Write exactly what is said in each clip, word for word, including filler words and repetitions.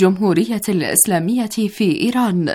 الجمهورية الإسلامية في إيران.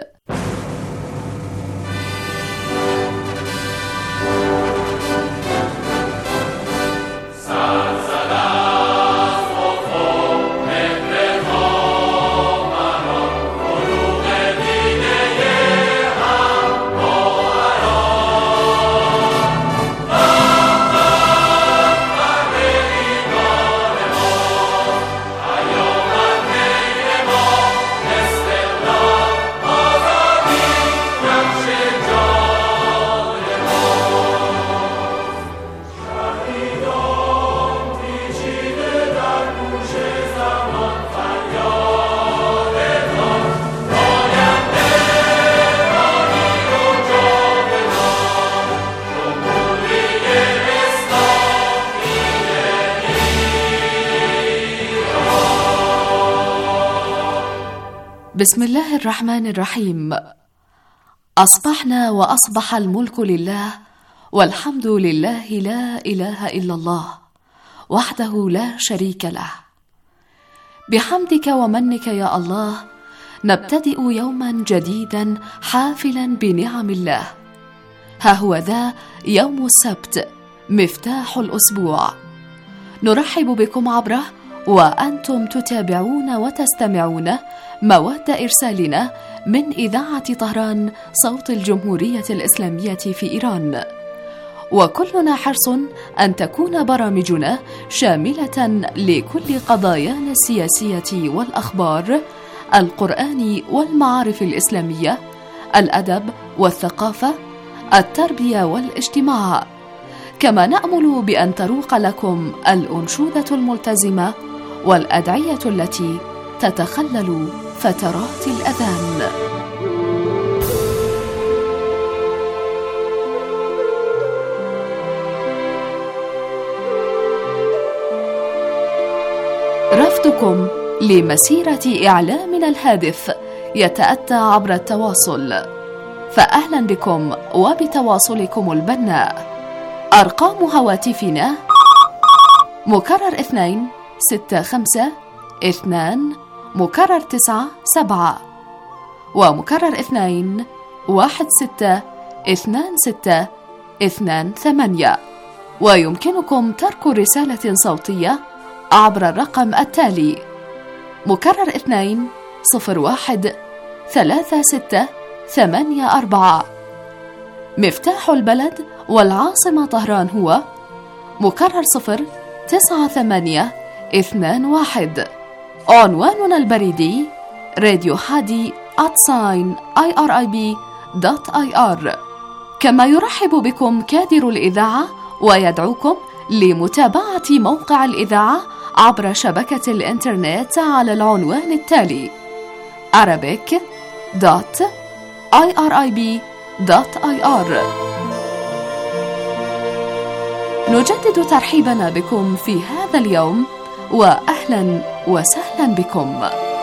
بسم الله الرحمن الرحيم. أصبحنا وأصبح الملك لله، والحمد لله، لا إله إلا الله وحده لا شريك له. بحمدك ومنك يا الله نبتدئ يوما جديدا حافلا بنعم الله. ها هو ذا يوم السبت مفتاح الأسبوع، نرحب بكم عبره وأنتم تتابعون وتستمعون مواد إرسالنا من إذاعة طهران صوت الجمهورية الإسلامية في إيران، وكلنا حرص أن تكون برامجنا شاملة لكل قضايانا السياسية والأخبار، القرآن والمعارف الإسلامية، الأدب والثقافة، التربية والاجتماع، كما نأمل بأن تروق لكم الأنشودة الملتزمة والأدعية التي تتخلل فترات الأذان. رفضكم لمسيرة إعلامنا الهادف يتأتى عبر التواصل، فأهلا بكم وبتواصلكم البناء. أرقام هواتفنا مكرر اثنين ستة خمسة اثنان مكرر تسعة سبعة ومكرر اثنين واحد ستة اثنان ستة اثنان ثمانية، ويمكنكم ترك رسالة صوتية عبر الرقم التالي مكرر اثنين صفر واحد ثلاثة ستة ثمانية أربعة. مفتاح البلد والعاصمة طهران هو مكرر صفر تسعة ثمانية اثنان واحد. عنواننا البريدي راديو حادي آت ساين آي آر آي بي دوت آي آر. كما يرحب بكم كادر الإذاعة ويدعوكم لمتابعة موقع الإذاعة عبر شبكة الإنترنت على العنوان التالي arabic دوت آي آر آي بي دوت آي آر. نجدد ترحيبنا بكم في هذا اليوم، وأهلا وسهلا بكم.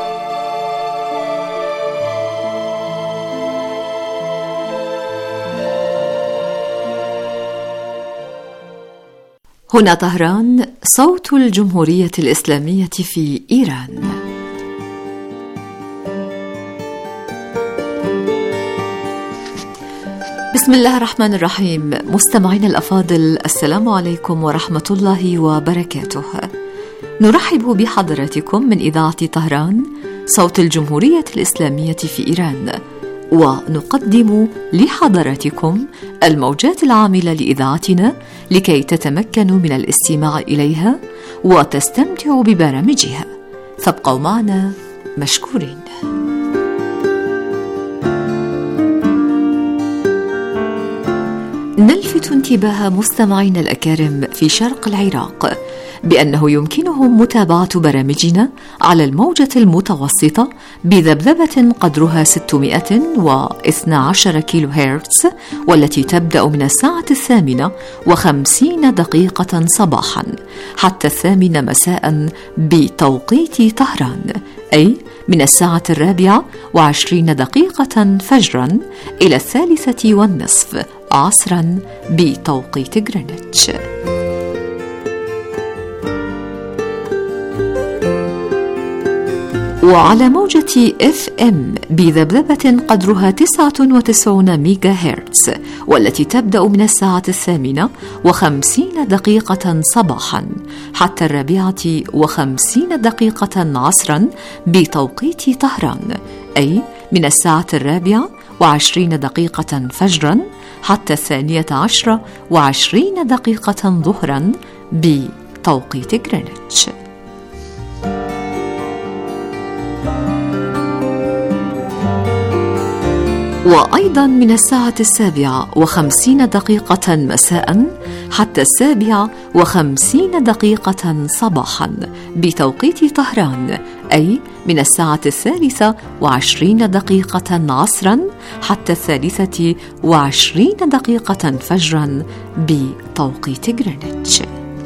هنا طهران صوت الجمهورية الإسلامية في إيران. بسم الله الرحمن الرحيم. مستمعين الأفاضل، السلام عليكم ورحمة الله وبركاته. نرحب بحضراتكم من إذاعة طهران صوت الجمهورية الإسلامية في إيران، ونقدم لحضراتكم الموجات العاملة لإذاعتنا لكي تتمكنوا من الاستماع إليها وتستمتعوا ببرامجها. فابقوا معنا مشكورين. نلفت انتباه مستمعينا الأكارم في شرق العراق بأنه يمكنهم متابعة برامجنا على الموجة المتوسطة بذبذبة قدرها ستمائة واثني عشر كيلو هرتز، والتي تبدأ من الساعة الثامنة وخمسين دقيقة صباحا حتى الثامنة مساء بتوقيت طهران، أي من الساعة الرابعة وعشرين دقيقة فجرا إلى الثالثة والنصف عصرا بتوقيت غرينتش. وعلى موجة اف ام بذبذبة قدرها تسعة وتسعين ميجا هرتز، والتي تبدأ من الساعة الثامنة وخمسين دقيقة صباحا حتى الرابعة وخمسين دقيقة عصرا بتوقيت طهران، أي من الساعة الرابعة وعشرين دقيقة فجرا حتى الثانية عشرة وعشرين دقيقة ظهرا بتوقيت غرينتش. وأيضا من الساعة السابعة وخمسين دقيقة مساء حتى السابعة وخمسين دقيقة صباحا بتوقيت طهران، أي من الساعة الثالثة وعشرين دقيقة عصرا حتى الثالثة وعشرين دقيقة فجرا بتوقيت غرينتش.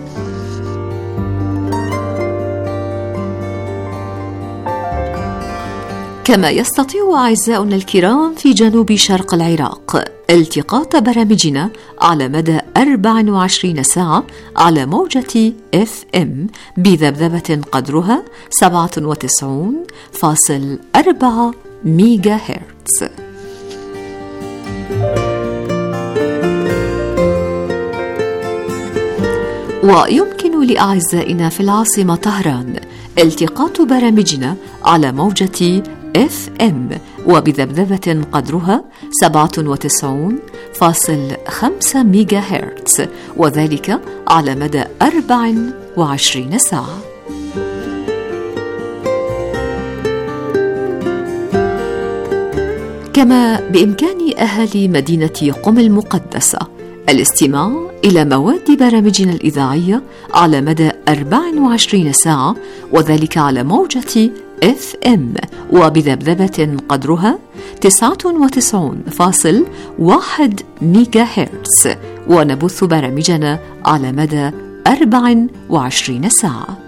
كما يستطيع أعزاؤنا الكرام في جنوب شرق العراق التقاط برامجنا على مدى أربع وعشرين ساعة على موجة اف ام بذبذبة قدرها سبعة وتسعين فاصل أربعة ميجا هرتز. ويمكن لأعزائنا في العاصمة طهران التقاط برامجنا على موجة اف ام وبذبذبة قدرها سبعة وتسعين فاصل خمسة ميجا هرتز، وذلك على مدى أربع وعشرين ساعة. كما بإمكان أهالي مدينة قم المقدسة الاستماع إلى مواد برامجنا الإذاعية على مدى أربع وعشرين ساعة، وذلك على موجة اف ام وبذبذبة قدرها تسعة وتسعين فاصل واحد ميجا هرتز، ونبث برامجنا على مدى أربع وعشرين ساعة.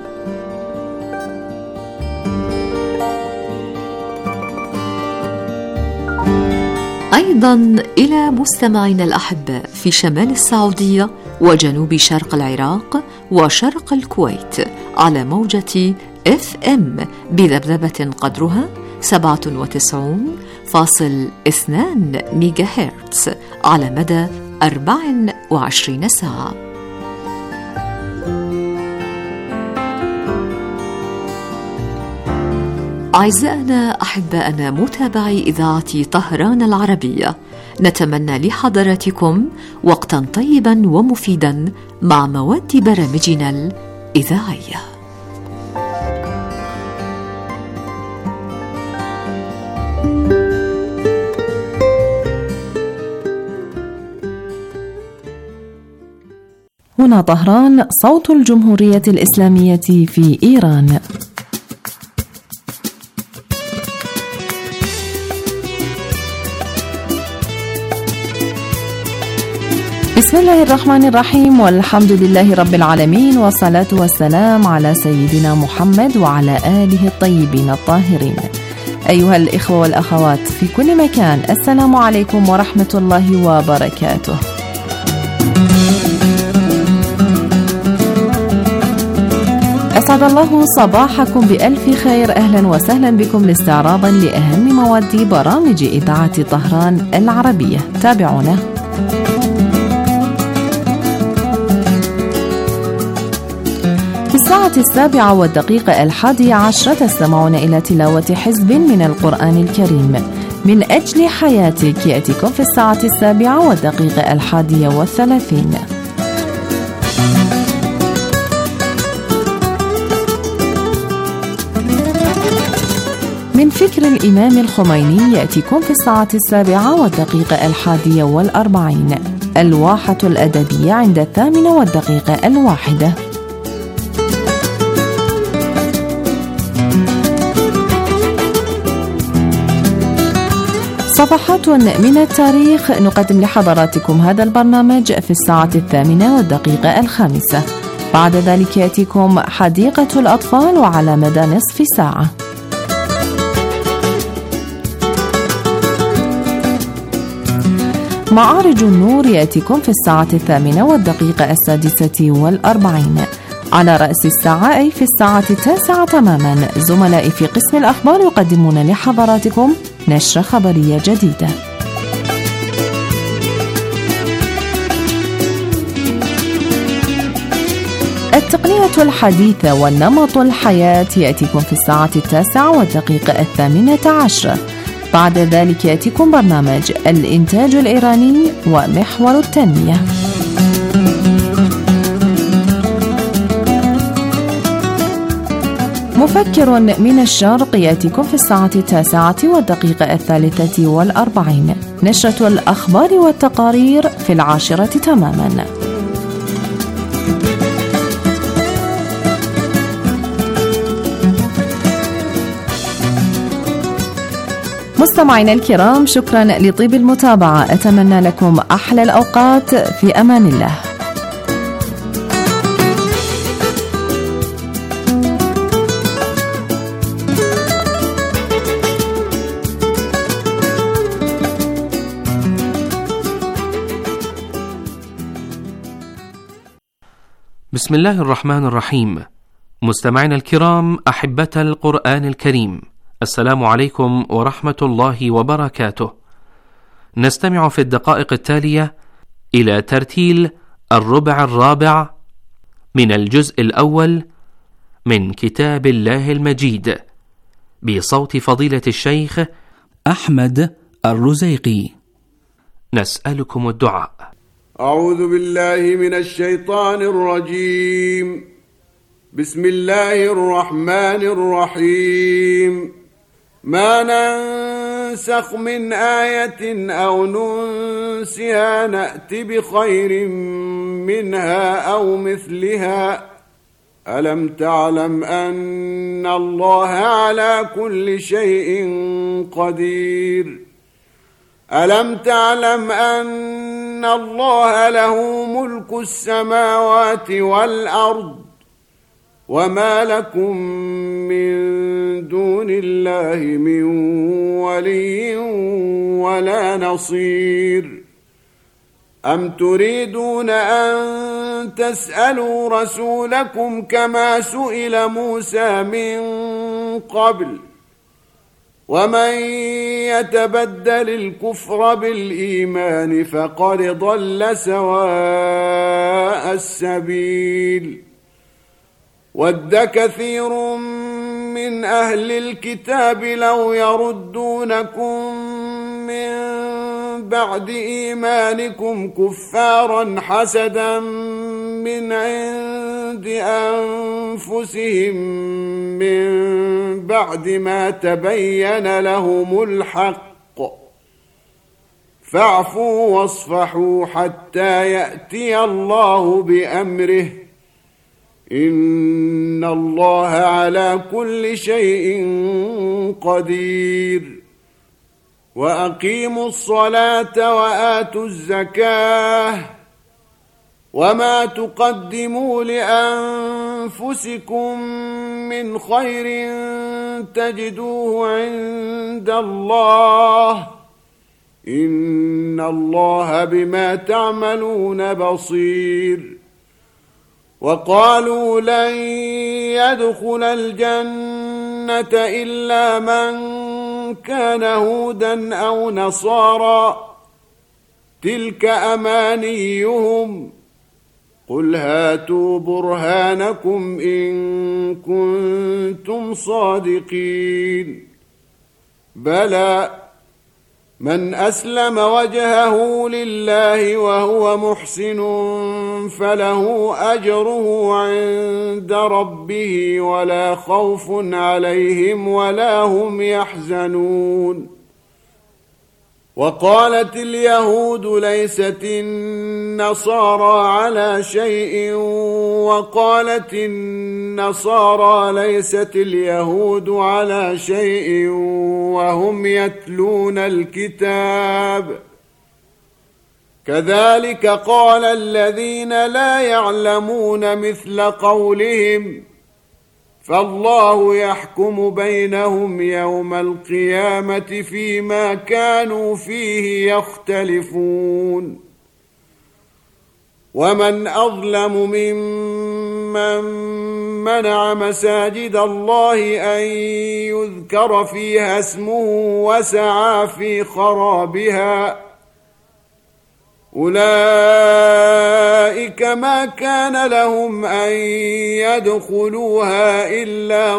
أيضا إلى مستمعينا الأحباء في شمال السعودية وجنوب شرق العراق وشرق الكويت على موجة اف ام بذبذبة قدرها سبعة وتسعين فاصل اثنان ميجا هرتز على مدى أربع وعشرين ساعة. أعزائنا أحبائنا متابعي إذاعة طهران العربية، نتمنى لحضراتكم وقتا طيبا ومفيدا مع مواد برامجنا الإذاعية. هنا طهران، صوت الجمهورية الإسلامية في إيران. بسم الله الرحمن الرحيم، والحمد لله رب العالمين، والصلاة والسلام على سيدنا محمد وعلى آله الطيبين الطاهرين. أيها الإخوة والأخوات في كل مكان، السلام عليكم ورحمة الله وبركاته. أسعد الله صباحكم بألف خير، أهلا وسهلا بكم استعراضا لأهم مواد برامج إذاعة طهران العربية. تابعونا. في الساعة السابعة والدقيقة الحادية عشرة تستمعون إلى تلاوة حزب من القرآن الكريم. من أجل حياتك يأتيكم في الساعة السابعة والدقيقة الحادية والثلاثين. من فكر الإمام الخميني يأتيكم في الساعة السابعة والدقيقة الحادية والأربعين. الواحة الأدبية عند الثامنة والدقيقة الواحدة. صفحات من التاريخ، نقدم لحضراتكم هذا البرنامج في الساعة الثامنة والدقيقة الخامسة. بعد ذلك يأتيكم حديقة الأطفال وعلى مدى نصف ساعة. معارج النور يأتيكم في الساعة الثامنة والدقيقة السادسة والأربعين. على رأس الساعة أي في الساعة التاسعة تماما زملائي في قسم الأخبار يقدمون لحضراتكم نشرة خبرية جديدة. التقنية الحديثة والنمط الحياة يأتيكم في الساعة التاسعة والدقيقة الثامنة عشرة. بعد ذلك يأتيكم برنامج الإنتاج الإيراني ومحور التنمية. مفكر من الشرق يأتيكم في الساعة التاسعة والدقيقة الثالثة والأربعين. نشرة الأخبار والتقارير في العاشرة تماما. مستمعينا الكرام، شكرا لطيب المتابعة، أتمنى لكم أحلى الأوقات في أمان الله. بسم الله الرحمن الرحيم. مستمعينا الكرام، أحبة القرآن الكريم، السلام عليكم ورحمة الله وبركاته. نستمع في الدقائق التالية إلى ترتيل الربع الرابع من الجزء الأول من كتاب الله المجيد بصوت فضيلة الشيخ أحمد الرزيقي. نسألكم الدعاء. أعوذ بالله من الشيطان الرجيم. بسم الله الرحمن الرحيم. ما ننسخ من آية أو ننسها نأت بخير منها أو مثلها. ألم تعلم أن الله على كل شيء قدير. ألم تعلم أن الله له ملك السماوات والأرض وما لكم من دون الله من ولي ولا نصير. أم تريدون أن تسألوا رسولكم كما سئل موسى من قبل ومن يتبدل الكفر بالإيمان فقد ضل سواء السبيل. ود كثير من أهل الكتاب لو يردونكم من بعد إيمانكم كفارا حسدا من عند أنفسهم من بعد ما تبين لهم الحق فاعفوا واصفحوا حتى يأتي الله بأمره إن الله على كل شيء قدير. وأقيموا الصلاة وآتوا الزكاة وما تقدموا لأنفسكم من خير تجدوه عند الله إن الله بما تعملون بصير. وقالوا لن يدخل الجنة إلا من كان هودا أو نصارى تلك أمانيهم قل هاتوا برهانكم إن كنتم صادقين. بلى من أسلم وجهه لله وهو محسن فله أجره عند ربه ولا خوف عليهم ولا هم يحزنون. وقالت اليهود ليست النصارى على شيء وقالت النصارى ليست اليهود على شيء وهم يتلون الكتاب كذلك قال الذين لا يعلمون مثل قولهم فالله يحكم بينهم يوم القيامة فيما كانوا فيه يختلفون. ومن أظلم ممن من منع مساجد الله أن يذكر فيها اسمه وسعى في خرابها أولئك ما كان لهم أن يدخلوها إلا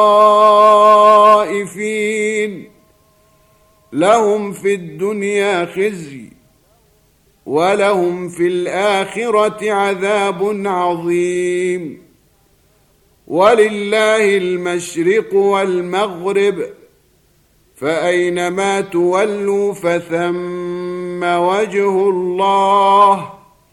خائفين لهم في الدنيا خزي ولهم في الآخرة عذاب عظيم ولله المشرق والمغرب فأينما تولوا فثم وجه الله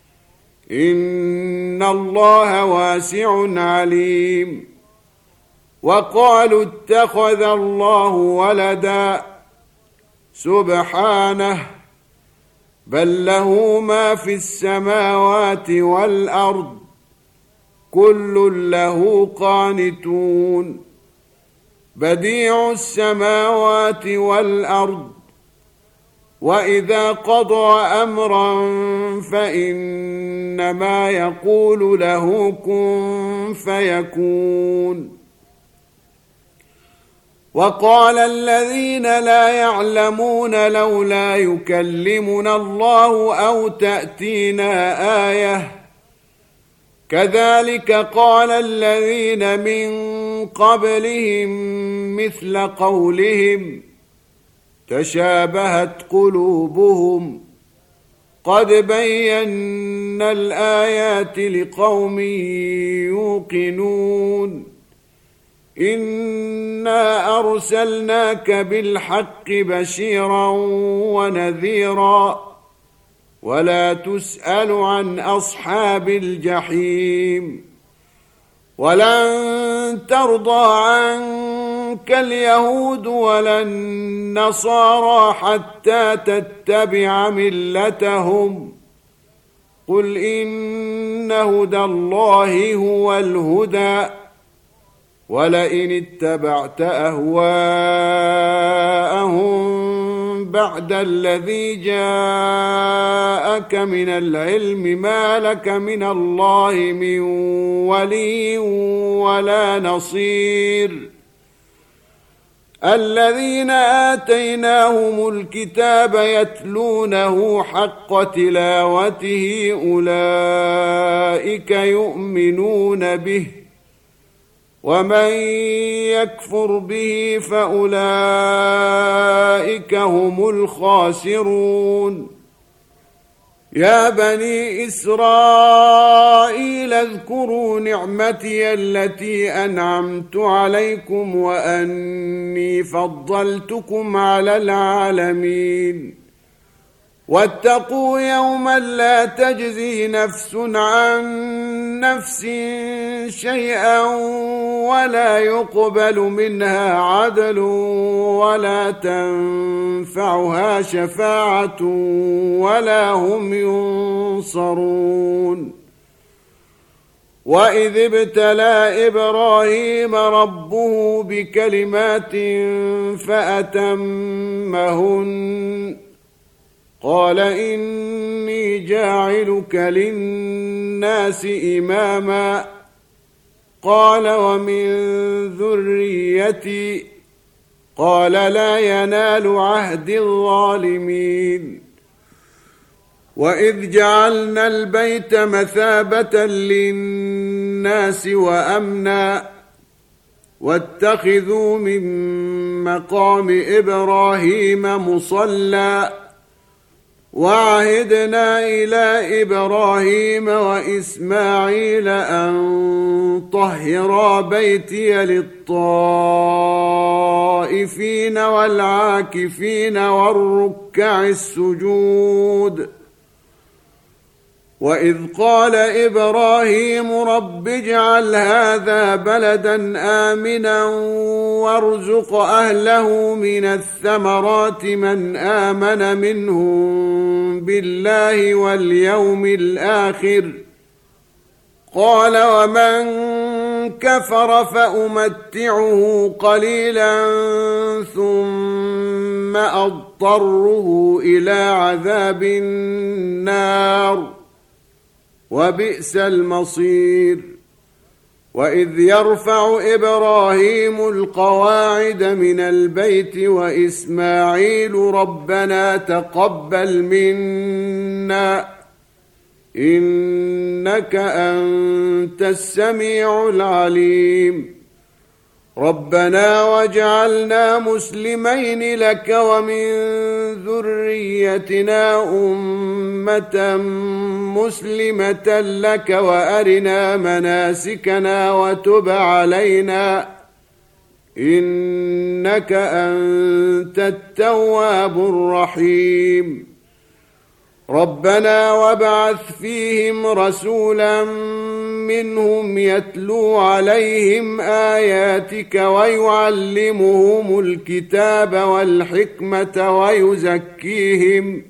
إن الله واسع عليم وقالوا اتخذ الله ولدا سبحانه بل له ما في السماوات والأرض كل له قانتون بديع السماوات والأرض وإذا قضى أمرا فإنما يقول له كن فيكون وقال الذين لا يعلمون لولا يكلمنا الله أو تأتينا آية كذلك قال الذين من قبلهم مثل قولهم تشابهت قلوبهم قد بينا الآيات لقوم يوقنون إنا أرسلناك بالحق بشيرا ونذيرا ولا تسأل عن أصحاب الجحيم ولن ترضى عنك اليهود ولا النصارى حتى تتبع ملتهم قل إن هدى الله هو الهدى ولئن اتبعت أهواءهم بعد الذي جاءك من العلم ما لك من الله من ولي ولا نصير الذين آتيناهم الكتاب يتلونه حق تلاوته أولئك يؤمنون به ومن يكفر به فأولئك هم الخاسرون يا بني إسرائيل اذكروا نعمتي التي أنعمت عليكم وأني فضلتكم على العالمين واتقوا يوما لا تجزي نفس عن نفس شيئا ولا يقبل منها عدل ولا تنفعها شفاعة ولا هم ينصرون وإذ ابتلى إبراهيم ربه بكلمات فأتمهن قال إني جاعلك للناس إماما قال ومن ذريتي قال لا ينال عهد الظالمين وإذ جعلنا البيت مثابة للناس وأمنا واتخذوا من مقام إبراهيم مصلى وعهدنا إلى إبراهيم وإسماعيل أن طهرا بيتي للطائفين والعاكفين والركع السجود وإذ قال إبراهيم رب اجعل هذا بلدا آمنا وارزق أهله من الثمرات من آمن منهم بالله واليوم الآخر قال ومن كفر فأمتعه قليلا ثم أضطره إلى عذاب النار وبئس المصير وإذ يرفع إبراهيم القواعد من البيت وإسماعيل ربنا تقبل منا إنك أنت السميع العليم ربنا واجعلنا مسلمين لك ومن ذريتنا أمة مسلمة لك وأرنا مناسكنا وتب علينا إنك أنت التواب الرحيم ربنا وابعث فيهم رسولا منهم يتلو عليهم آياتك ويعلمهم الكتاب والحكمة ويزكيهم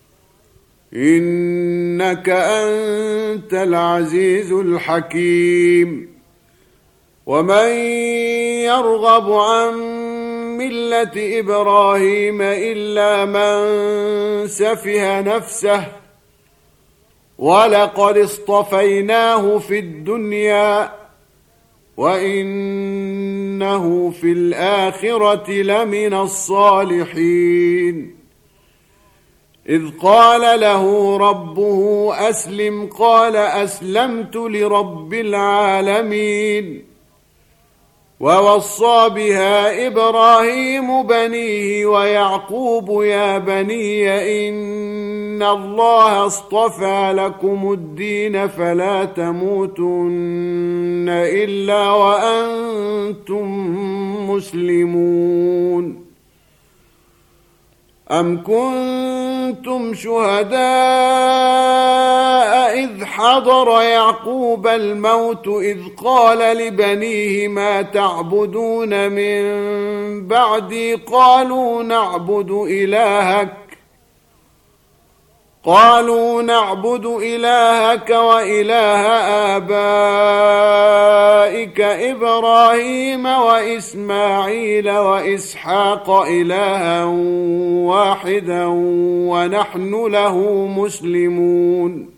إنك أنت العزيز الحكيم ومن يرغب عن ملة إبراهيم إلا من سفه نفسه ولقد اصطفيناه في الدنيا وإنه في الآخرة لمن الصالحين إذ قال له ربه أسلم قال أسلمت لرب العالمين ووصى بها إبراهيم بنيه ويعقوب يا بني إن الله اصطفى لكم الدين فلا تموتن إلا وأنتم مسلمون أم كنتم شهداء إذ حضر يعقوب الموت إذ قال لبنيه ما تعبدون من بعدي قالوا نعبد إلهك قالوا نعبد إلهك وإله آبائك إبراهيم وإسماعيل وإسحاق إلها واحدا ونحن له مسلمون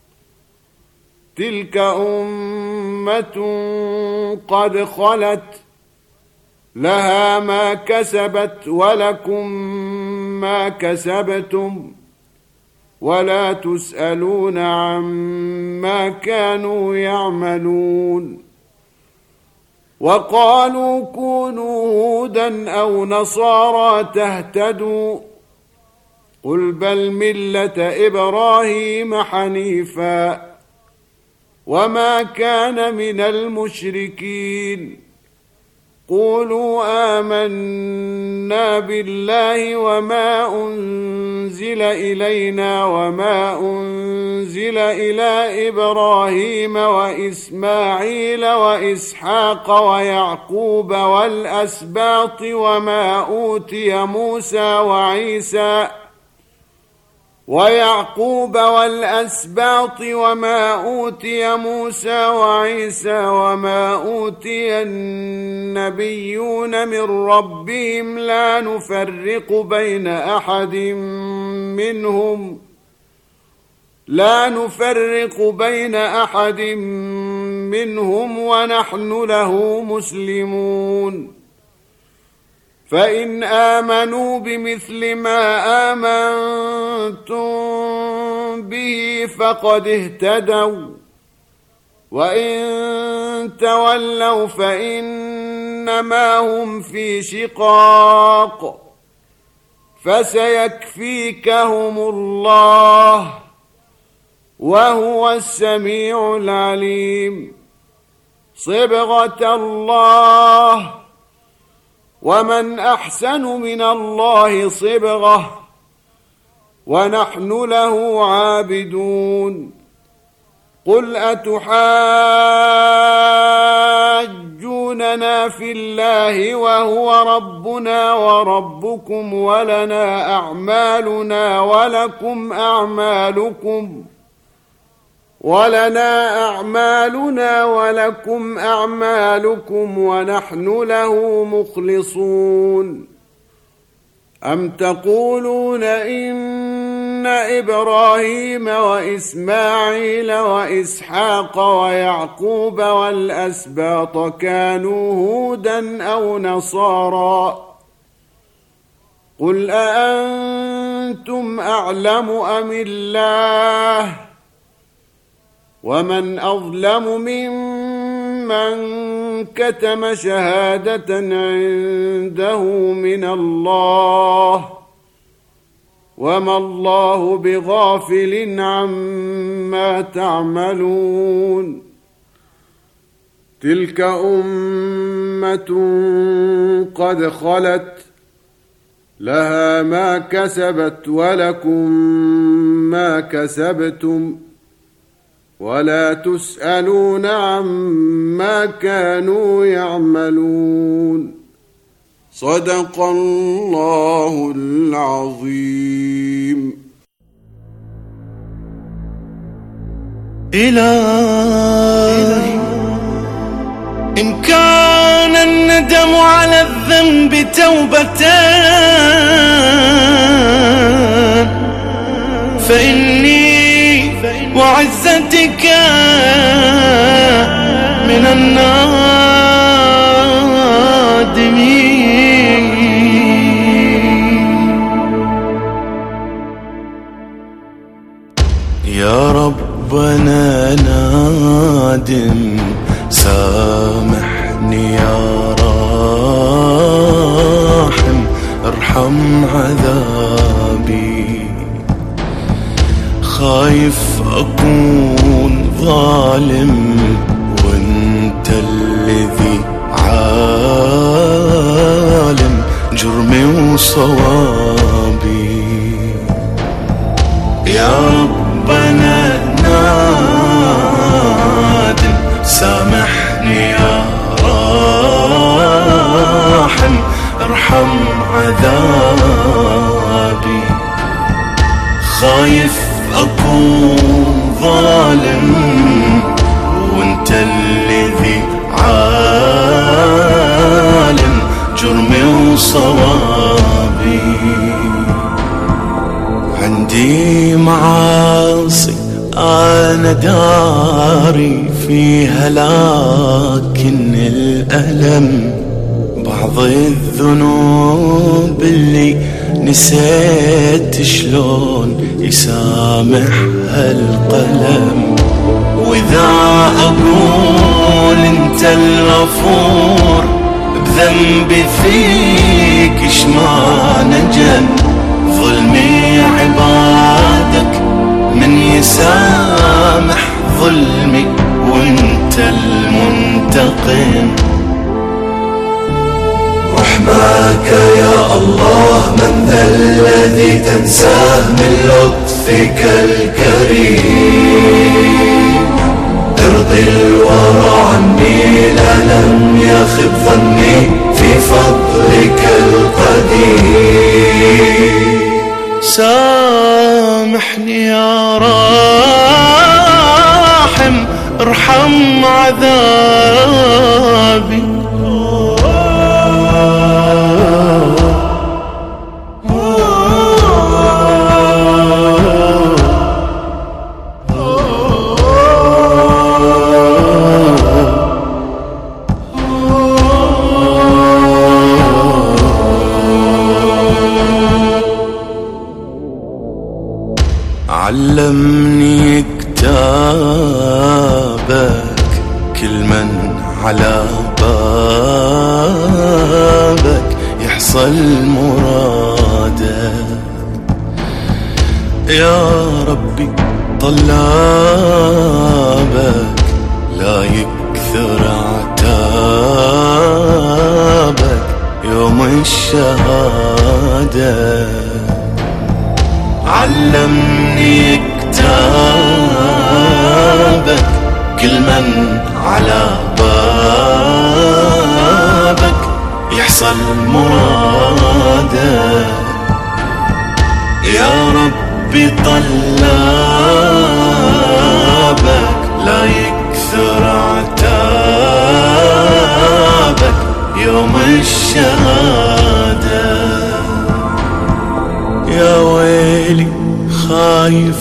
تلك أمة قد خلت لها ما كسبت ولكم ما كسبتم ولا تسألون عما كانوا يعملون وقالوا كونوا هودا أو نصارى تهتدوا قل بل ملة إبراهيم حنيفا وما كان من المشركين قولوا آمنا بالله وما أنزل إلينا وما أنزل إلى إبراهيم وإسماعيل وإسحاق ويعقوب والأسباط وما أوتي موسى وعيسى ويعقوب والأسباط وما أوتي موسى وعيسى وما أوتي النبيون من ربهم لا نفرق بين أحد منهم لا نفرق بين أحد منهم ونحن له مسلمون فإن آمنوا بمثل ما آمنتم به فقد اهتدوا وإن تولوا فإنما هم في شقاق فسيكفيكهم الله وهو السميع العليم صبغة الله ومن أحسن من الله صبغة ونحن له عابدون قل أتحاجوننا في الله وهو ربنا وربكم ولنا أعمالنا ولكم أعمالكم ولنا أعمالنا ولكم أعمالكم ونحن له مخلصون أم تقولون إن إبراهيم وإسماعيل وإسحاق ويعقوب والأسباط كانوا هودا أو نصارى قل أأنتم أعلم أم الله ومن أظلم ممن كتم شهادة عنده من الله وما الله بغافل عما تعملون تلك أمة قد خلت لها ما كسبت ولكم ما كسبتم ولا تسألون عما كانوا يعملون صدق الله العظيم. إلهي إن كان الندم على الذنب توبتان فإني وعزتك من النادمين. يا ربنا نادم سامحني يا راحم ارحم عذابي خايف أكون ظالم وانت الذي عالم جرمي وصوابي. يا ربنا نادم سامحني يا راحم ارحم عذابي خايف أكون ظالم وانت الذي عالم جرمي وصوابي. عندي معاصي أنا داري فيها لكن الألم بعض الذنوب اللي نسيت شلون يسامحها القلم. وإذا أقول أنت الغفور بذنبي فيك إش ما نجم ظلمي عبادك من يسامح ظلمي وانت المنتقم. رحمك يا الله من ذا الذي تنساه من لطفك الكريم. ارضي الورى عني لا لم يخب ظني في فضلك القدير. سامحني يا راحم ارحم عذابي علمني كتابك كل من على بابك يحصل مرادك. يا ربي طلابك لا يكثر عتابك يوم الشهادة. علمني كتابك كل من على بابك يحصل مراده. يا ربي طلابك لا يكثر عتابك يوم الشهادة. يا ويلي خايف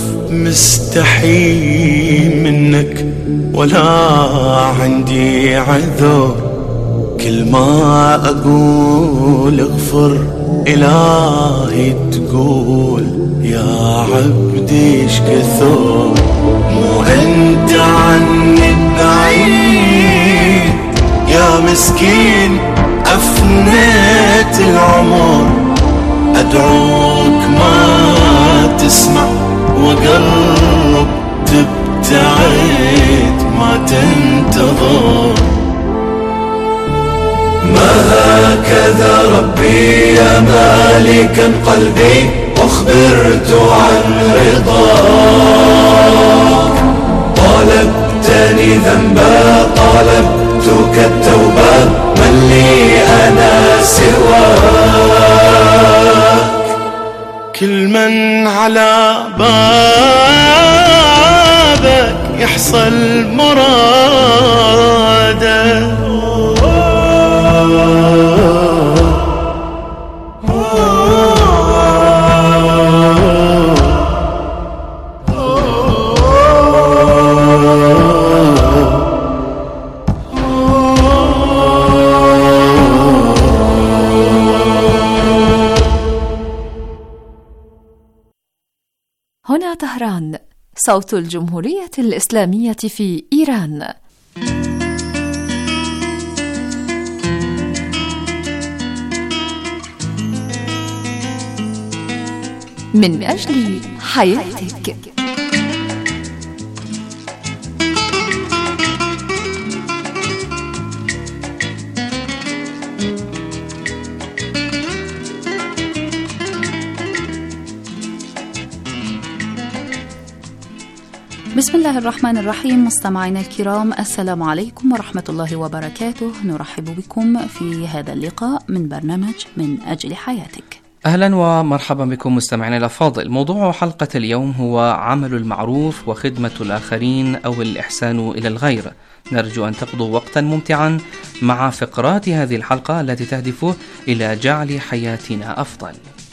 مستحي منك ولا عندي عذر، كل ما أقول اغفر إلهي تقول يا عبدي ايش كثر. مو أنت عني بعيد يا مسكين أفنيت العمر، أدعوك ما تسمع وقرب تبتعد ما تنتظر. ما هكذا ربي يا مالكا قلبي أخبرت عن رضاك، طالبتني ذنبا طالبتك التوبة، من لي أنا سواك. كل من على بابك يحصل مراده، هنا طهران، صوت الجمهورية الإسلامية في إيران. من أجل حياتك. بسم الله الرحمن الرحيم. مستمعينا الكرام، السلام عليكم ورحمة الله وبركاته. نرحب بكم في هذا اللقاء من برنامج من أجل حياتك. أهلا ومرحبا بكم مستمعينا الأفاضل. موضوع حلقة اليوم هو عمل المعروف وخدمة الآخرين أو الإحسان إلى الغير. نرجو أن تقضوا وقتا ممتعا مع فقرات هذه الحلقة التي تهدف إلى جعل حياتنا أفضل.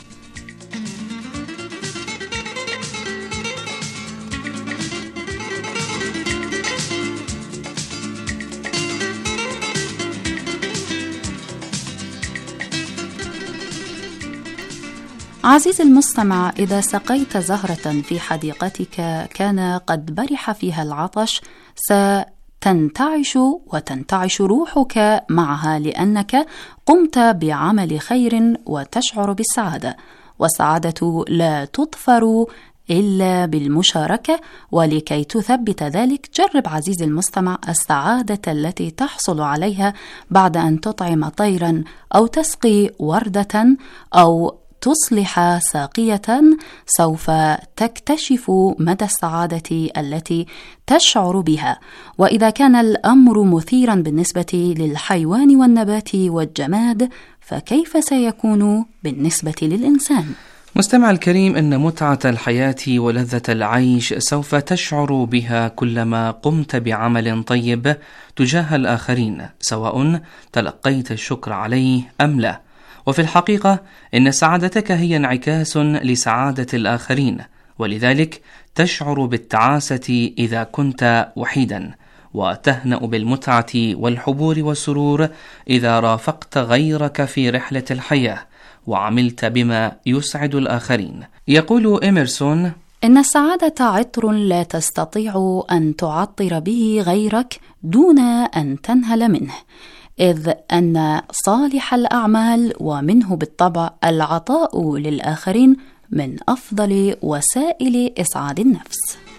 عزيزي المستمع، إذا سقيت زهرة في حديقتك كان قد برح فيها العطش ستنتعش وتنتعش روحك معها، لأنك قمت بعمل خير وتشعر بالسعادة، والسعادة لا تظفر إلا بالمشاركة. ولكي تثبت ذلك جرب عزيزي المستمع السعادة التي تحصل عليها بعد أن تطعم طيرا أو تسقي وردة أو تصلح ساقية. سوف تكتشف مدى السعادة التي تشعر بها. وإذا كان الأمر مثيرا بالنسبة للحيوان والنبات والجماد، فكيف سيكون بالنسبة للإنسان؟ مستمع الكريم، إن متعة الحياة ولذة العيش سوف تشعر بها كلما قمت بعمل طيب تجاه الآخرين، سواء تلقيت الشكر عليه أم لا. وفي الحقيقة إن سعادتك هي انعكاس لسعادة الآخرين، ولذلك تشعر بالتعاسة إذا كنت وحيدا، وتهنأ بالمتعة والحبور والسرور إذا رافقت غيرك في رحلة الحياة وعملت بما يسعد الآخرين. يقول إيمرسون: إن السعادة عطر لا تستطيع أن تعطر به غيرك دون أن تنهل منه، إذ أن صالح الأعمال ومنه بالطبع العطاء للآخرين من أفضل وسائل إسعاد النفس.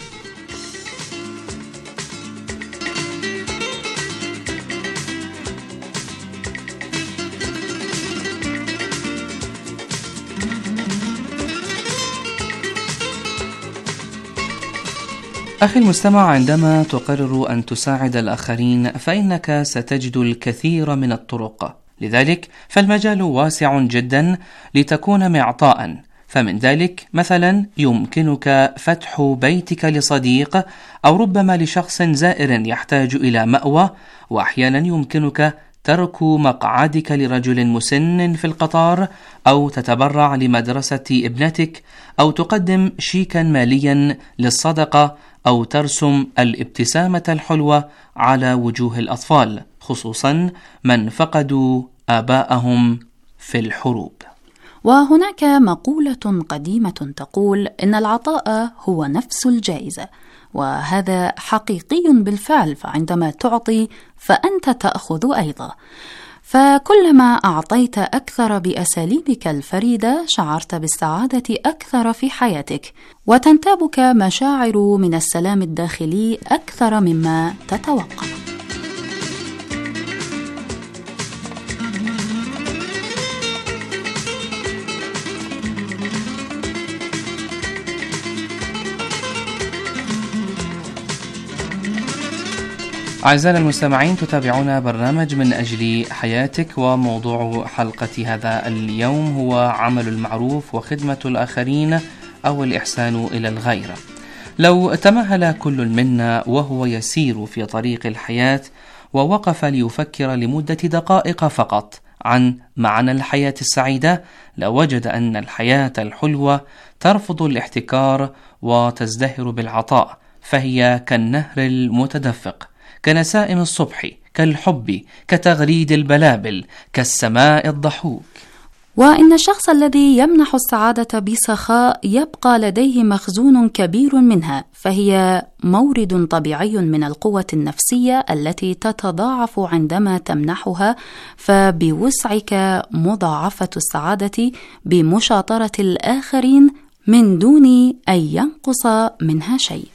أخي المستمع، عندما تقرر أن تساعد الآخرين فإنك ستجد الكثير من الطرق، لذلك فالمجال واسع جدا لتكون معطاء. فمن ذلك مثلا يمكنك فتح بيتك لصديق، أو ربما لشخص زائر يحتاج إلى مأوى، وأحيانا يمكنك ترك مقعدك لرجل مسن في القطار، أو تتبرع لمدرسة ابنتك، أو تقدم شيكا ماليا للصدقة، أو ترسم الابتسامة الحلوة على وجوه الأطفال، خصوصا من فقدوا آباءهم في الحروب. وهناك مقولة قديمة تقول إن العطاء هو نفس الجائزة، وهذا حقيقي بالفعل، فعندما تعطي فأنت تأخذ أيضا، فكلما أعطيت أكثر بأساليبك الفريدة شعرت بالسعادة أكثر في حياتك، وتنتابك مشاعر من السلام الداخلي أكثر مما تتوقع. أعزائنا المستمعين، تتابعون برنامج من أجل حياتك، وموضوع حلقة هذا اليوم هو عمل المعروف وخدمة الآخرين أو الإحسان إلى الغير. لو تمهل كل منا وهو يسير في طريق الحياة ووقف ليفكر لمدة دقائق فقط عن معنى الحياة السعيدة، لوجد أن الحياة الحلوة ترفض الاحتكار وتزدهر بالعطاء، فهي كالنهر المتدفق، كنسائم الصبح، كالحب، كتغريد البلابل، كالسماء الضحوك. وإن الشخص الذي يمنح السعادة بسخاء يبقى لديه مخزون كبير منها، فهي مورد طبيعي من القوة النفسية التي تتضاعف عندما تمنحها، فبوسعك مضاعفة السعادة بمشاطرة الآخرين من دون أن ينقص منها شيء.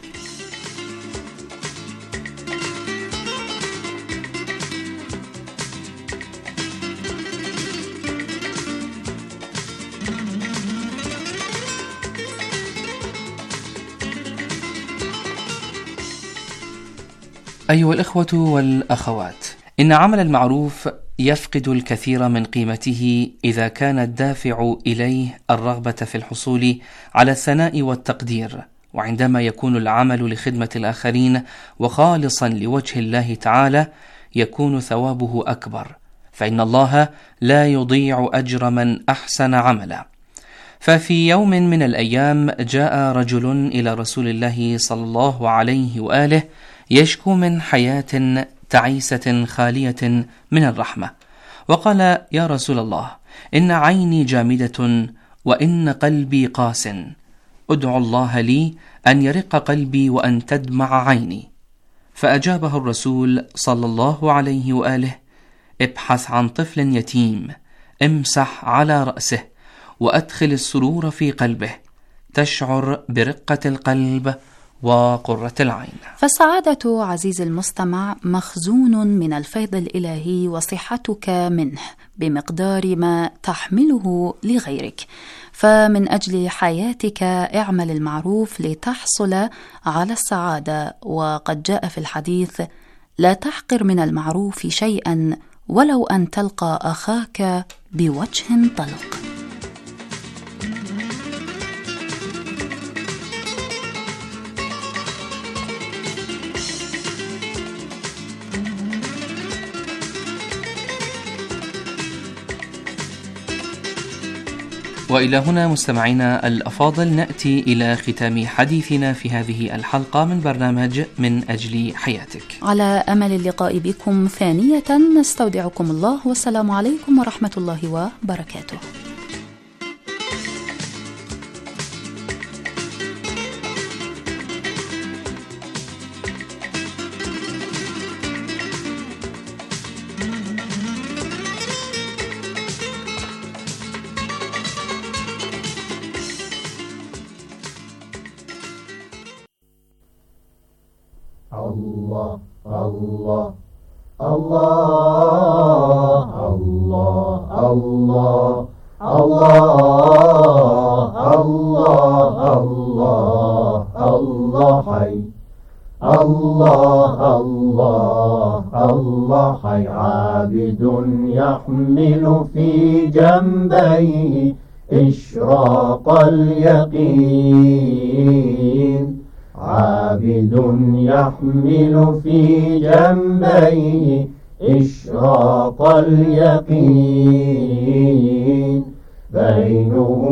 أيها الإخوة والأخوات، إن عمل المعروف يفقد الكثير من قيمته إذا كان الدافع إليه الرغبة في الحصول على الثناء والتقدير، وعندما يكون العمل لخدمة الآخرين وخالصا لوجه الله تعالى يكون ثوابه أكبر، فإن الله لا يضيع أجر من أحسن عملا. ففي يوم من الأيام جاء رجل إلى رسول الله صلى الله عليه وآله يشكو من حياة تعيسة خالية من الرحمة، وقال: يا رسول الله، إن عيني جامدة وإن قلبي قاس، أدعو الله لي أن يرق قلبي وأن تدمع عيني. فأجابه الرسول صلى الله عليه وآله: ابحث عن طفل يتيم، امسح على رأسه، وأدخل السرور في قلبه، تشعر برقة القلب وقرة العين. فالسعادة عزيزي المستمع مخزون من الفيض الإلهي وصحتك منه بمقدار ما تحمله لغيرك، فمن أجل حياتك اعمل المعروف لتحصل على السعادة. وقد جاء في الحديث: لا تحقر من المعروف شيئا ولو أن تلقى أخاك بوجه طلق. وإلى هنا مستمعينا الأفاضل نأتي إلى ختام حديثنا في هذه الحلقة من برنامج من أجل حياتك، على أمل اللقاء بكم ثانية. نستودعكم الله، والسلام عليكم ورحمة الله وبركاته. الله الله الله الله الله الله الله الله الله حي الله الله الله حي عابد يحمل في جنبيه إشراق اليقين، عابد يحمل في جنبيه إشراق اليقين بينه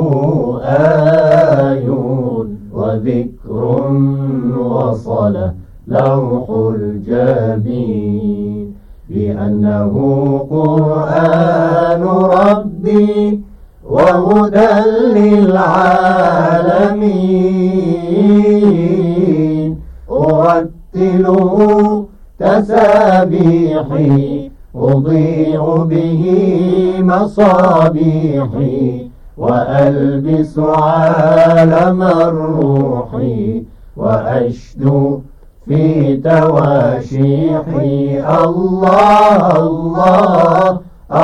آي وذكر وصل لوح الجبين بأنه قرآن ربي وهدى للعالمين أرتله تسابيحي أضيع به مصابيحي وألبس عالم الروح وأشدو في تواشيحي الله الله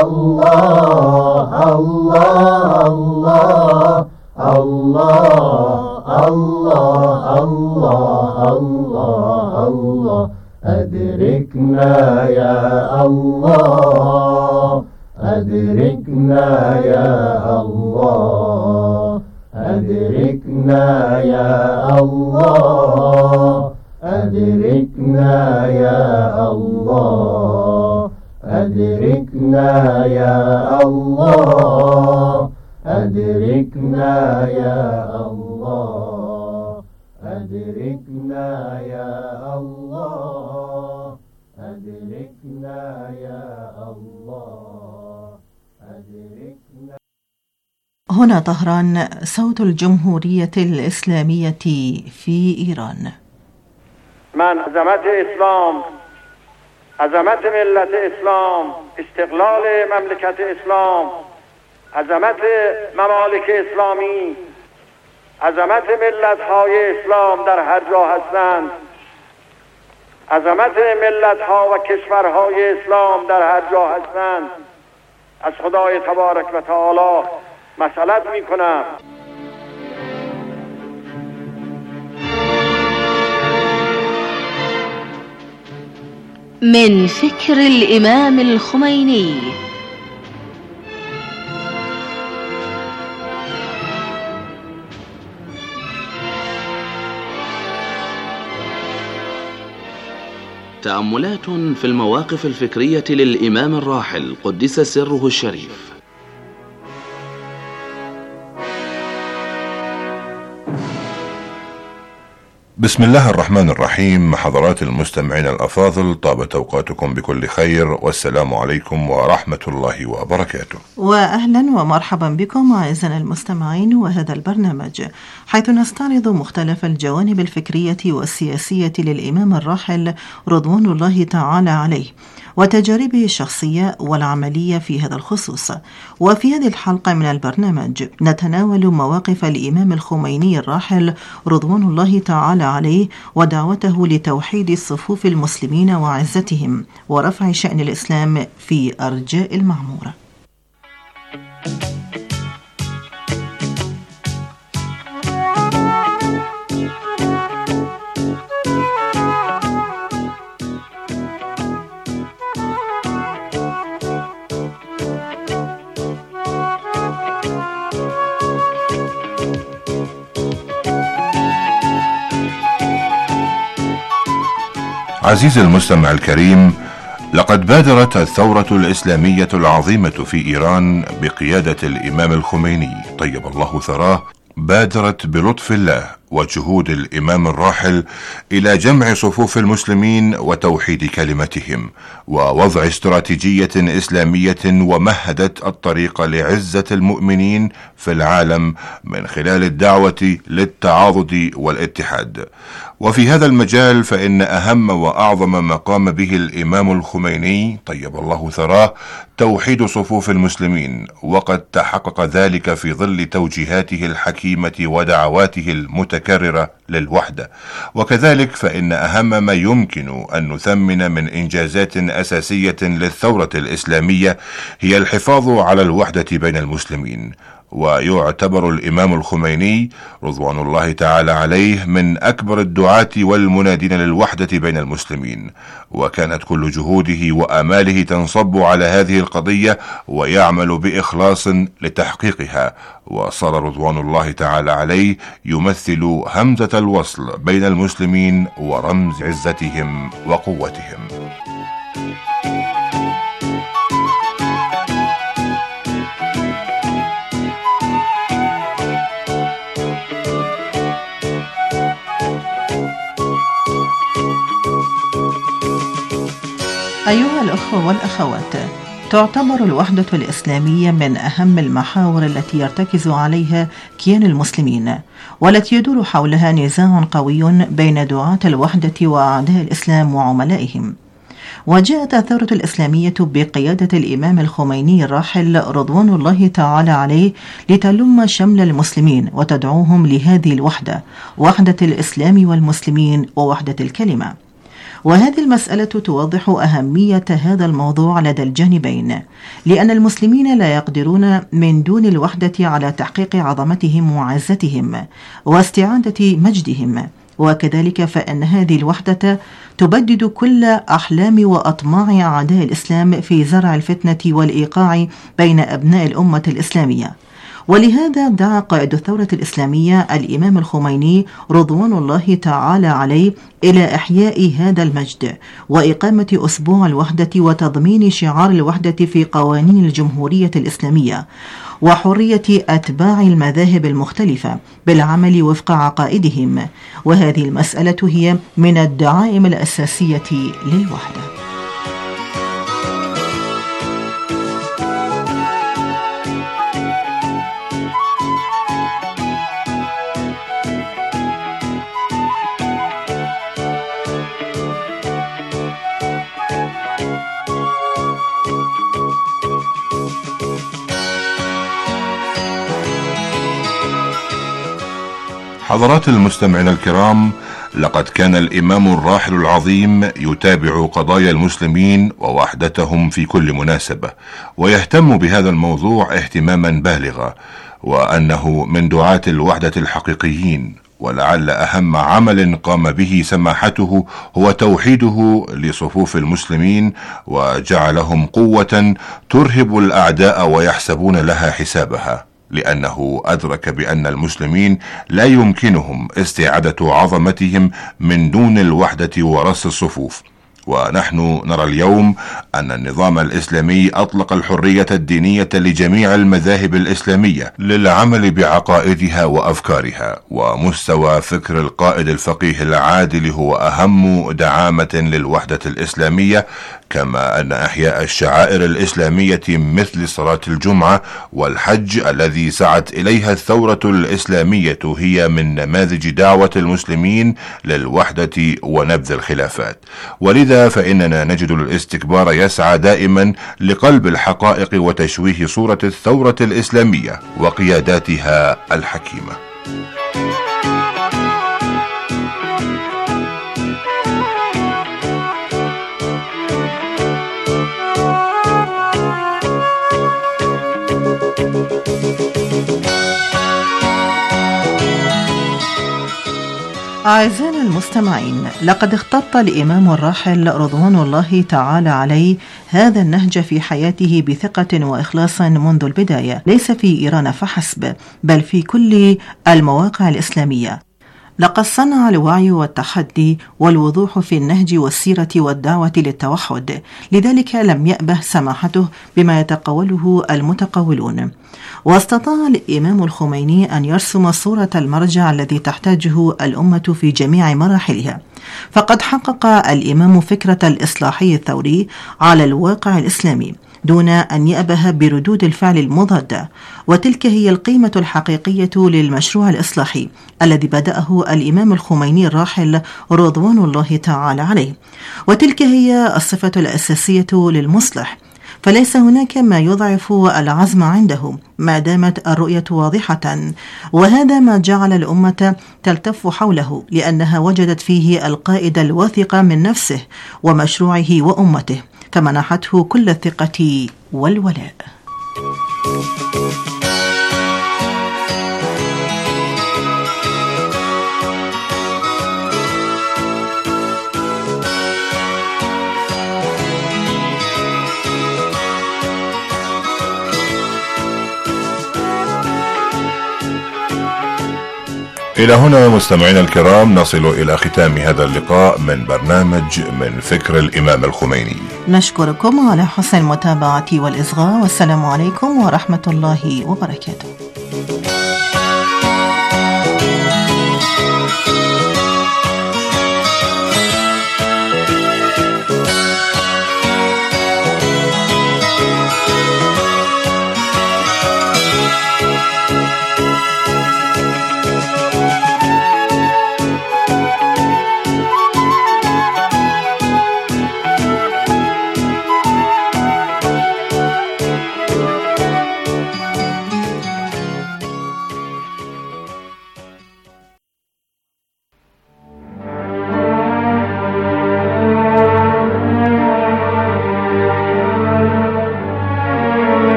الله الله الله الله الله الله الله الله أدركنا يا الله أدركنا يا الله أدركنا يا الله أدركنا يا الله أدركنا يا الله أدركنا يا الله أدركنا يا الله أدركنا يا الله أدركنا. هنا طهران، صوت الجمهورية الإسلامية في إيران. من عظمت اسلام، عظمت ملت اسلام، استقلال مملکت اسلام، عظمت ممالک اسلامی، عظمت ملت‌های اسلام در هر جا هستند، عظمت ملت‌ها و کشورهای اسلام در هر جا هستند، از خدای تبارک و تعالی مسئلت می‌کنم. من فكر الإمام الخميني. تأملات في المواقف الفكرية للإمام الراحل قدس سره الشريف. بسم الله الرحمن الرحيم. حضرات المستمعين الأفاضل، طابت أوقاتكم بكل خير، والسلام عليكم ورحمة الله وبركاته. وأهلا ومرحبا بكم أعزائنا المستمعين، وهذا البرنامج حيث نستعرض مختلف الجوانب الفكرية والسياسية للإمام الراحل رضوان الله تعالى عليه وتجاربه الشخصية والعملية في هذا الخصوص. وفي هذه الحلقة من البرنامج نتناول مواقف الإمام الخميني الراحل رضوان الله تعالى عليه ودعوته لتوحيد صفوف المسلمين وعزتهم ورفع شأن الإسلام في أرجاء المعمورة. عزيزي المستمع الكريم، لقد بادرت الثورة الإسلامية العظيمة في إيران بقيادة الإمام الخميني طيب الله ثراه، بادرت بلطف الله وجهود الإمام الراحل إلى جمع صفوف المسلمين وتوحيد كلمتهم ووضع استراتيجية إسلامية، ومهدت الطريق لعزة المؤمنين في العالم من خلال الدعوة للتعاضد والاتحاد. وفي هذا المجال فإن أهم وأعظم ما قام به الإمام الخميني طيب الله ثراه توحيد صفوف المسلمين، وقد تحقق ذلك في ظل توجيهاته الحكيمة ودعواته المتكررة للوحدة. وكذلك فإن أهم ما يمكن أن نثمن من إنجازات أساسية للثورة الإسلامية هي الحفاظ على الوحدة بين المسلمين. ويعتبر الإمام الخميني رضوان الله تعالى عليه من أكبر الدعاة والمنادين للوحدة بين المسلمين، وكانت كل جهوده وآماله تنصب على هذه القضية ويعمل بإخلاص لتحقيقها. وصار رضوان الله تعالى عليه يمثل همزة الوصل بين المسلمين ورمز عزتهم وقوتهم. أيها الأخوة والأخوات، تعتبر الوحدة الإسلامية من أهم المحاور التي يرتكز عليها كيان المسلمين، والتي يدور حولها نزاع قوي بين دعاة الوحدة وأعداء الإسلام وعملائهم. وجاءت الثورة الإسلامية بقيادة الإمام الخميني الراحل رضوان الله تعالى عليه لتلم شمل المسلمين وتدعوهم لهذه الوحدة، وحدة الإسلام والمسلمين ووحدة الكلمة. وهذه المسألة توضح أهمية هذا الموضوع لدى الجانبين، لأن المسلمين لا يقدرون من دون الوحدة على تحقيق عظمتهم وعزتهم واستعادة مجدهم، وكذلك فإن هذه الوحدة تبدد كل أحلام وأطماع أعداء الإسلام في زرع الفتنة والإيقاع بين أبناء الأمة الإسلامية. ولهذا دعا قائد الثورة الإسلامية الإمام الخميني رضوان الله تعالى عليه إلى إحياء هذا المجد وإقامة أسبوع الوحدة وتضمين شعار الوحدة في قوانين الجمهورية الإسلامية وحرية أتباع المذاهب المختلفة بالعمل وفق عقائدهم. وهذه المسألة هي من الدعائم الأساسية للوحدة. حضرات المستمعين الكرام، لقد كان الإمام الراحل العظيم يتابع قضايا المسلمين ووحدتهم في كل مناسبة، ويهتم بهذا الموضوع اهتماما بالغا، وأنه من دعاة الوحدة الحقيقيين. ولعل أهم عمل قام به سماحته هو توحيده لصفوف المسلمين وجعلهم قوة ترهب الأعداء ويحسبون لها حسابها، لأنه أدرك بأن المسلمين لا يمكنهم استعادة عظمتهم من دون الوحدة ورص الصفوف. ونحن نرى اليوم أن النظام الإسلامي أطلق الحرية الدينية لجميع المذاهب الإسلامية للعمل بعقائدها وأفكارها، ومستوى فكر القائد الفقيه العادل هو أهم دعامة للوحدة الإسلامية، كما أن إحياء الشعائر الإسلامية مثل صلاة الجمعة والحج الذي سعت إليها الثورة الإسلامية هي من نماذج دعوة المسلمين للوحدة ونبذ الخلافات. ولذا فإننا نجد الاستكبار يسعى دائما لقلب الحقائق وتشويه صورة الثورة الإسلامية وقياداتها الحكيمة. أعزائنا المستمعين، لقد اختط الإمام الراحل رضوان الله تعالى عليه هذا النهج في حياته بثقة وإخلاص منذ البداية، ليس في إيران فحسب بل في كل المواقع الإسلامية. لقد صنع الوعي والتحدي والوضوح في النهج والسيرة والدعوة للتوحد، لذلك لم يأبه سماحته بما يتقوله المتقولون. واستطاع الإمام الخميني أن يرسم صورة المرجع الذي تحتاجه الأمة في جميع مراحلها، فقد حقق الإمام فكرة الإصلاحي الثوري على الواقع الإسلامي دون أن يأبه بردود الفعل المضادة، وتلك هي القيمة الحقيقية للمشروع الإصلاحي الذي بدأه الإمام الخميني الراحل رضوان الله تعالى عليه، وتلك هي الصفة الأساسية للمصلح، فليس هناك ما يضعف العزم عنده ما دامت الرؤية واضحة. وهذا ما جعل الأمة تلتف حوله، لأنها وجدت فيه القائد الواثق من نفسه ومشروعه وأمته، فمنحته كل الثقة والولاء. إلى هنا مستمعينا الكرام نصل إلى ختام هذا اللقاء من برنامج من فكر الإمام الخميني. نشكركم على حسن المتابعة والإصغاء، والسلام عليكم ورحمة الله وبركاته.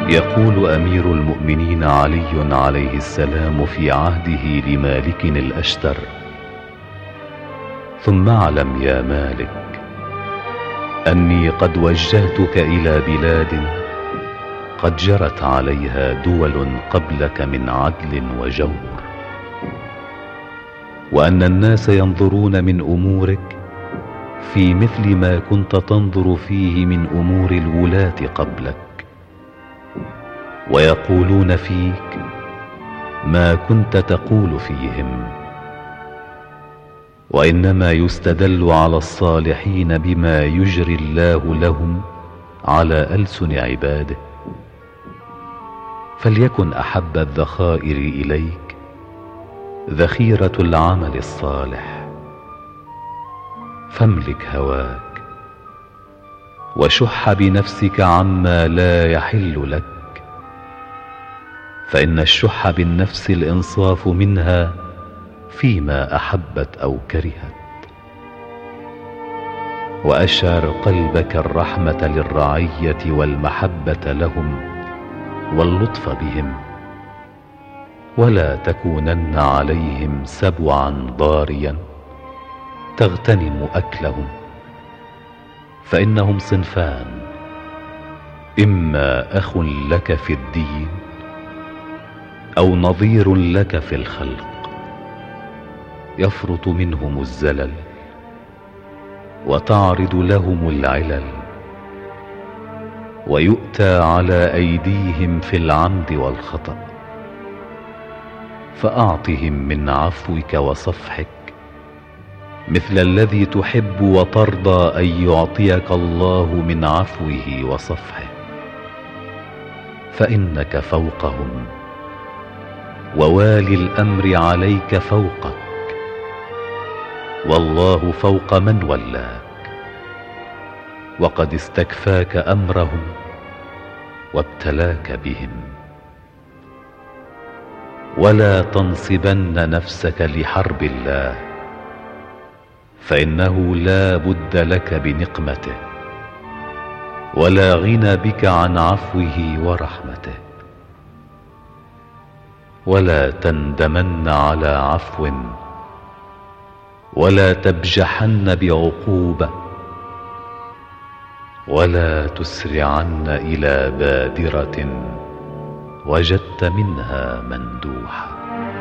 يقول أمير المؤمنين علي عليه السلام في عهده لمالك الأشتر: ثم اعلم يا مالك أني قد وجهتك إلى بلاد قد جرت عليها دول قبلك من عدل وجور، وأن الناس ينظرون من أمورك في مثل ما كنت تنظر فيه من أمور الولاة قبلك، ويقولون فيك ما كنت تقول فيهم، وإنما يستدل على الصالحين بما يجري الله لهم على ألسن عباده. فليكن أحب الذخائر إليك ذخيرة العمل الصالح، فاملك هواك وشح بنفسك عما لا يحل لك، فإن الشح بالنفس الإنصاف منها فيما أحبت أو كرهت. وأشعر قلبك الرحمة للرعية والمحبة لهم واللطف بهم، ولا تكونن عليهم سبعا ضاريا تغتنم أكلهم، فإنهم صنفان: إما أخ لك في الدين أو نظير لك في الخلق، يفرط منهم الزلل وتعرض لهم العلل، ويؤتى على أيديهم في العمد والخطأ، فأعطهم من عفوك وصفحك مثل الذي تحب وترضى أن يعطيك الله من عفوه وصفحه، فإنك فوقهم، ووالي الأمر عليك فوقك، والله فوق من ولاك، وقد استكفاك أمرهم وابتلاك بهم. ولا تنصبن نفسك لحرب الله، فإنه لا بد لك بنقمته، ولا غنى بك عن عفوه ورحمته. ولا تندمن على عفو، ولا تبجحن بعقوبة، ولا تسرعن إلى بادرة وجدت منها مندوحة.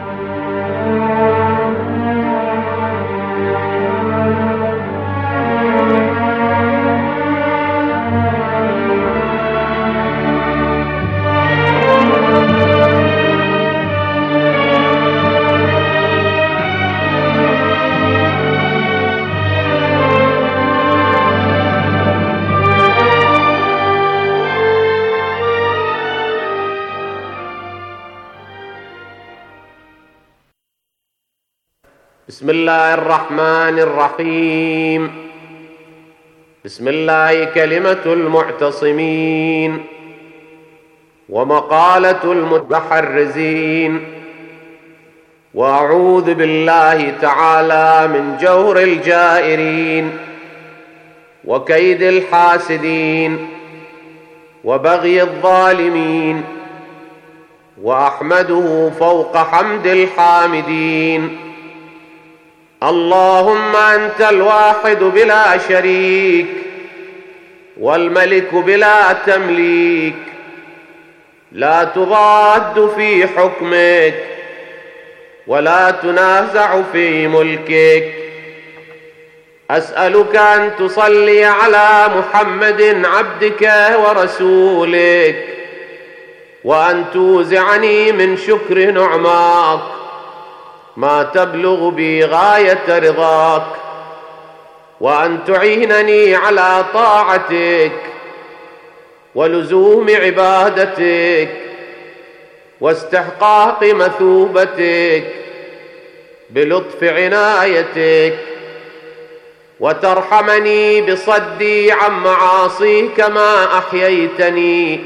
بسم الله الرحمن الرحيم. بسم الله كلمة المعتصمين ومقالة المتحرزين، وأعوذ بالله تعالى من جور الجائرين وكيد الحاسدين وبغي الظالمين، وأحمده فوق حمد الحامدين. اللهم أنت الواحد بلا شريك، والملك بلا تمليك، لا تضاد في حكمك ولا تنازع في ملكك. أسألك أن تصلي على محمد عبدك ورسولك، وأن توزعني من شكر نعماك ما تبلغ بي غاية رضاك، وأن تعينني على طاعتك ولزوم عبادتك واستحقاق مثوبتك بلطف عنايتك، وترحمني بصدي عن معاصيك ما أحييتني،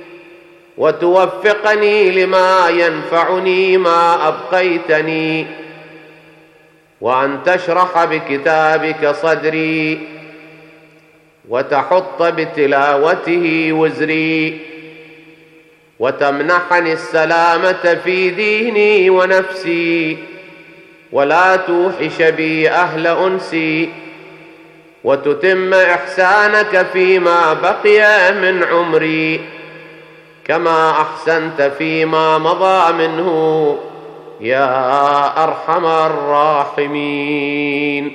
وتوفقني لما ينفعني ما أبقيتني، وأن تشرح بكتابك صدري وتحط بتلاوته وزري، وتمنحني السلامة في ديني ونفسي، ولا توحش بي أهل أنسي، وتتم إحسانك فيما بقي من عمري، كما أحسنت فيما مضى منه يا أرحم الراحمين.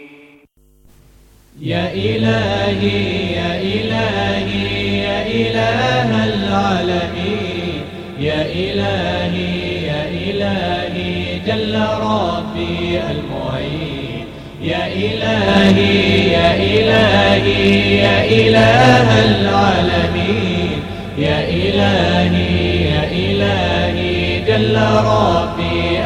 يا إلهي يا إلهي يا إله العالمين، يا إلهي يا إلهي جل ربي المعين، يا إلهي يا إلهي يا إله العالمين، يا إلهي يا إلهي جل ربي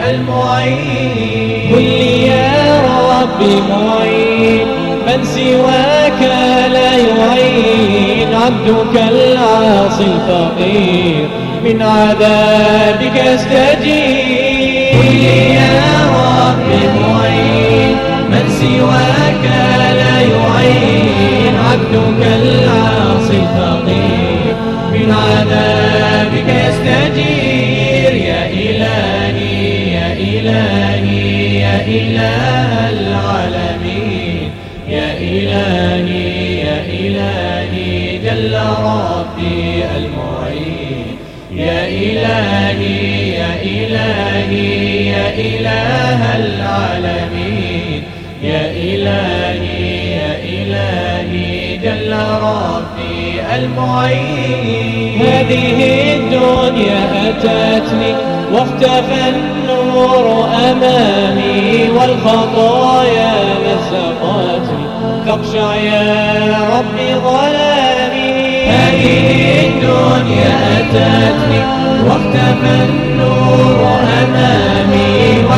المعين. قل لي يا ربي معين، من سواك لا يعين، عبدك العاصي الفقير من عذابك استجير. قل لي يا ربي معين، من سواك لا يعين، عبدك العاصي الفقير من عذابك يستجير. يا إلهي يا إلهي يا إله العالمين، يا إلهي يا إلهي جل ربي المعين، يا إلهي يا إلهي يا إله العالمين، يا إلهي يا إلهي جل ربي المعين. هذه الدنيا أتتني واختفى النور أمامي، والخطايا مزقتني فاخشع يا ربي ظلامي. هذه الدنيا أتتني واختفى النور أمامي،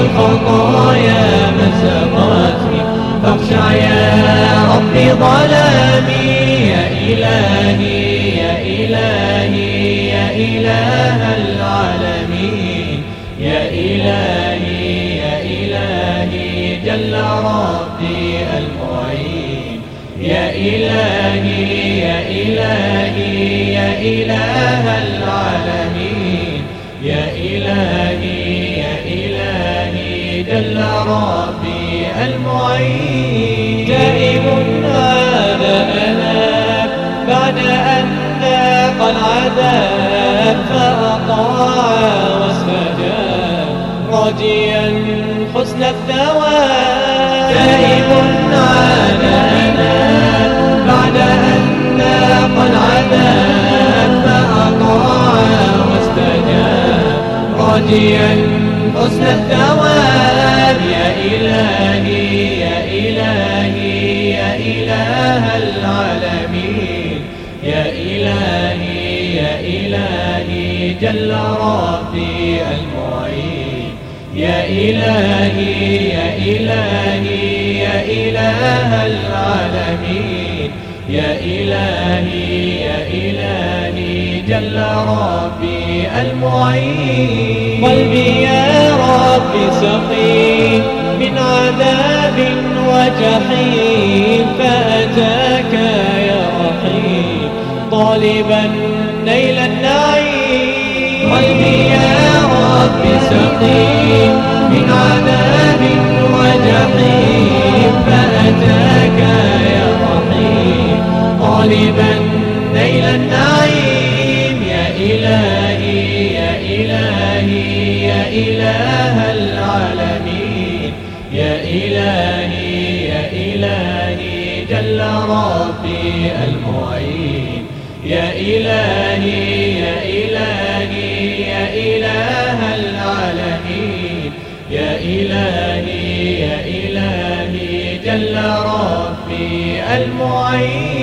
والخطايا مزقتني فاخشع يا ربي ظلامي. يا إلهي يا إلهي يا إله العالمين، يا إلهي يا إلهي جل ربي المعين، يا إلهي يا إلهي يا إله العالمين، يا إلهي يا إلهي جل ربي المعين. تائب عاد أناب بعد أن ذاق العذاب، فأطاع واستجاب راجيا حسن الثواب. تائب عاد أناب بعد أن ذاق العذاب، فأطاع واستجاب راجيا حسن الثواب. يا إلهي يا إلهي يا إله العالمين، يا إلهي يا إلهي جل ربي المعين، يا إلهي يا إلهي يا إله العالمين، يا إلهي يا إلهي جل ربي المعين. قلبي يا ربي سقيم من عذاب وجحيم، فأتاك يا رحيم طالبا نيل النعيم. قلبي يا ربي سقيم من عذاب وجحيم، فأتاك يا رحيم طالبا نيل النعيم. يا إلهي يا إلهي يا إله العالمين، يا إلهي يا إلهي جل ربي المعين، يا إلهي يا إلهي يا إله العالمين، يا إلهي يا إلهي جل ربي المعين.